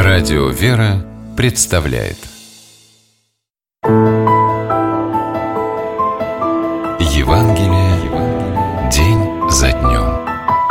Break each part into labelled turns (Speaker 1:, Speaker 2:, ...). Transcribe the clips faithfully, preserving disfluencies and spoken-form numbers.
Speaker 1: Радио «Вера» представляет Евангелие день за днем.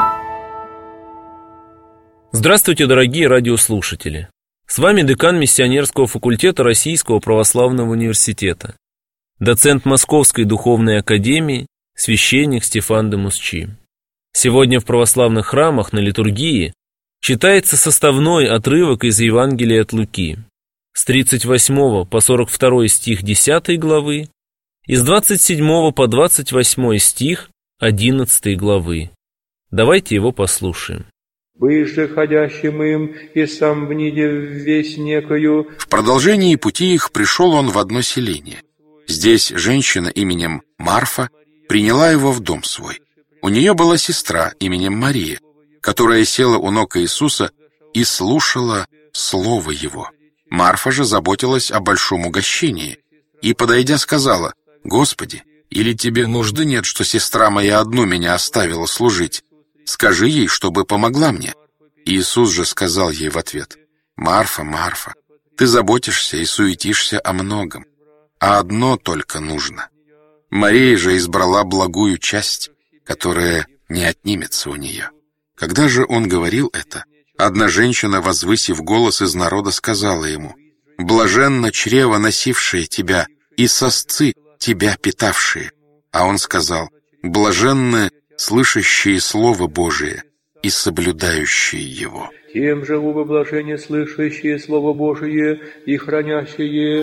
Speaker 2: Здравствуйте, дорогие радиослушатели! С вами декан миссионерского факультета Российского православного университета, доцент Московской духовной академии, священник Стефан де Мусчи. Сегодня в православных храмах на литургии читается составной отрывок из Евангелия от Луки с тридцать восьмого по сорок второй стих десятой главы и с двадцать седьмого по двадцать восьмой стих одиннадцатой главы. Давайте его послушаем.
Speaker 3: «Быже ходящим им, и сам вниде весь некою».
Speaker 4: В продолжении пути их пришел он в одно селение. Здесь женщина именем Марфа приняла его в дом свой. У нее была сестра именем Мария, которая села у ног Иисуса и слушала слово Его. Марфа же заботилась о большом угощении и, подойдя, сказала: «Господи, или тебе нужды нет, что сестра моя одну меня оставила служить? Скажи ей, чтобы помогла мне». Иисус же сказал ей в ответ: «Марфа, Марфа, ты заботишься и суетишься о многом, а одно только нужно. Мария же избрала благую часть, которая не отнимется у нее». Когда же он говорил это, одна женщина, возвысив голос из народа, сказала ему: «Блаженно чрево, носившее тебя, и сосцы, тебя питавшие». А он сказал: «Блаженны слышащие Слово Божие и соблюдающие его».
Speaker 3: Тем же убо блажение слышащие Слово Божие и хранящие.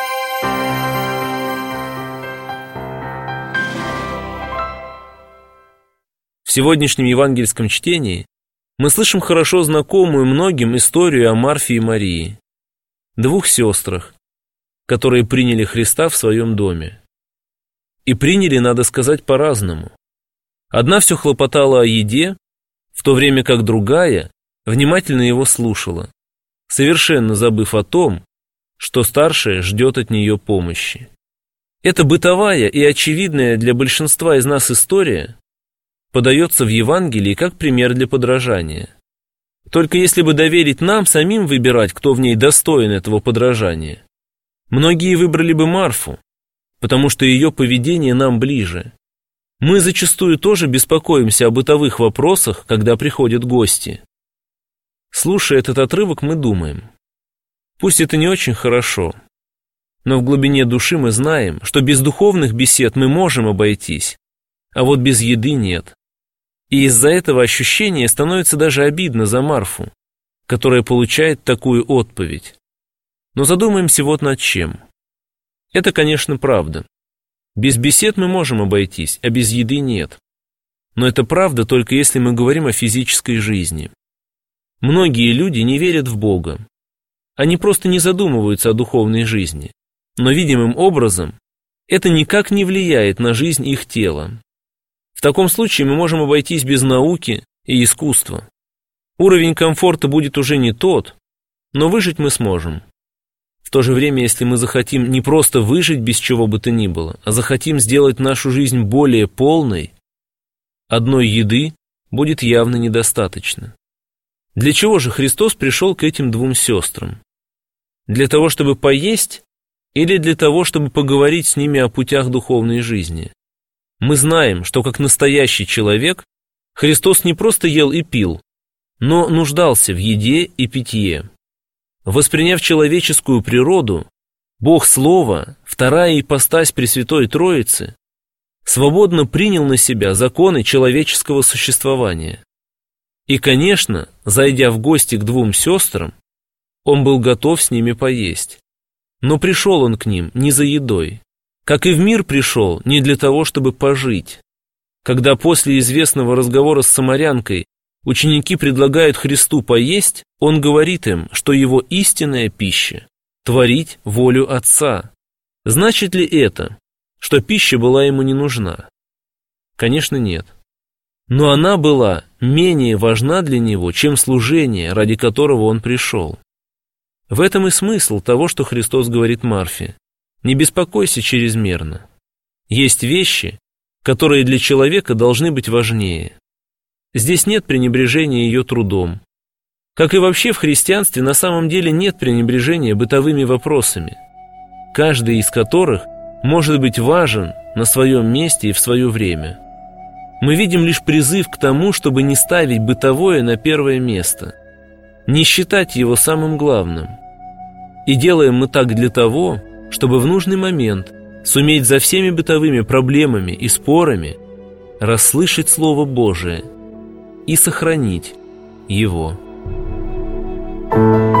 Speaker 2: В сегодняшнем евангельском чтении мы слышим хорошо знакомую многим историю о Марфе и Марии, двух сестрах, которые приняли Христа в своем доме. И приняли, надо сказать, по-разному. Одна все хлопотала о еде, в то время как другая внимательно его слушала, совершенно забыв о том, что старшая ждет от нее помощи. Эта бытовая и очевидная для большинства из нас история подается в Евангелии как пример для подражания. Только если бы доверить нам самим выбирать, кто в ней достоин этого подражания, многие выбрали бы Марфу, потому что ее поведение нам ближе. Мы зачастую тоже беспокоимся о бытовых вопросах, когда приходят гости. Слушая этот отрывок, мы думаем: пусть это не очень хорошо, но в глубине души мы знаем, что без духовных бесед мы можем обойтись, а вот без еды нет. И из-за этого ощущения становится даже обидно за Марфу, которая получает такую отповедь. Но задумаемся вот над чем. Это, конечно, правда. Без бесед мы можем обойтись, а без еды нет. Но это правда только если мы говорим о физической жизни. Многие люди не верят в Бога. Они просто не задумываются о духовной жизни. Но видимым образом это никак не влияет на жизнь их тела. В таком случае мы можем обойтись без науки и искусства. Уровень комфорта будет уже не тот, но выжить мы сможем. В то же время, если мы захотим не просто выжить без чего бы то ни было, а захотим сделать нашу жизнь более полной, одной еды будет явно недостаточно. Для чего же Христос пришел к этим двум сестрам? Для того, чтобы поесть, или для того, чтобы поговорить с ними о путях духовной жизни? Мы знаем, что как настоящий человек Христос не просто ел и пил, но нуждался в еде и питье. Восприняв человеческую природу, Бог Слово, вторая ипостась Пресвятой Троицы, свободно принял на себя законы человеческого существования. И, конечно, зайдя в гости к двум сестрам, он был готов с ними поесть. Но пришел он к ним не за едой. Как и в мир пришел не для того, чтобы пожить. Когда после известного разговора с самарянкой ученики предлагают Христу поесть, он говорит им, что его истинная пища – творить волю Отца. Значит ли это, что пища была ему не нужна? Конечно, нет. Но она была менее важна для него, чем служение, ради которого он пришел. В этом и смысл того, что Христос говорит Марфе: не беспокойся чрезмерно. Есть вещи, которые для человека должны быть важнее. Здесь нет пренебрежения ее трудом. Как и вообще в христианстве, на самом деле нет пренебрежения бытовыми вопросами, каждый из которых может быть важен на своем месте и в свое время. Мы видим лишь призыв к тому, чтобы не ставить бытовое на первое место, не считать его самым главным. И делаем мы так для того, чтобы в нужный момент суметь за всеми бытовыми проблемами и спорами расслышать Слово Божие и сохранить его. Thank you.